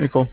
Hey, Nicole.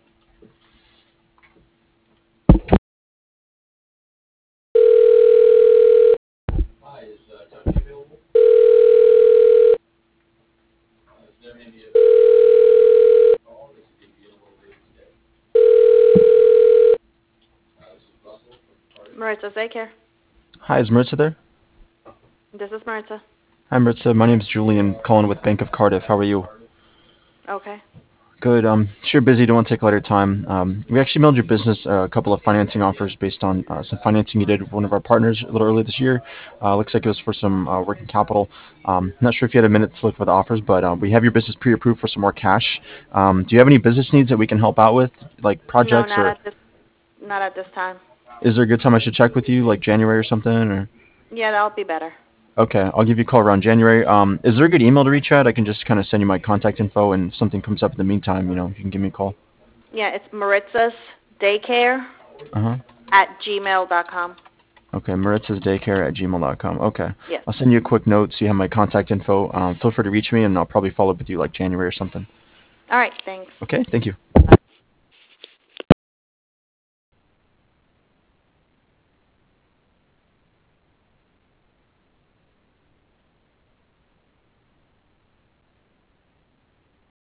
Maritza's daycare. Hi, is Maritza there? This is Maritza. Hi, Maritza. My name's Julian, calling with Bank of Cardiff. How are you? Okay. Good. Sure busy. Don't want to take a lot of your time. We actually mailed your business a couple of financing offers based on some financing you did with one of our partners a little earlier this year. Looks like it was for some working capital. Not sure if you had a minute to look for the offers, but we have your business pre-approved for some more cash. Do you have any business needs that we can help out with, like No, projects, or not at this time. is there a good time I should check with you, like January or something? Or Yeah, that'll be better. okay, I'll give you a call around January. Is there a good email to reach at? I can just kind of send you my contact info, and if something comes up in the meantime, you can give me a call. Yeah, it's Maritza's daycare Uh-huh. at gmail.com. Okay, maritzasdaycare@gmail.com. Okay. Yes. I'll send you a quick note so you have my contact info. Feel free to reach me, and I'll probably follow up with you like January or something. All right, thanks. Okay, thank you. Bye.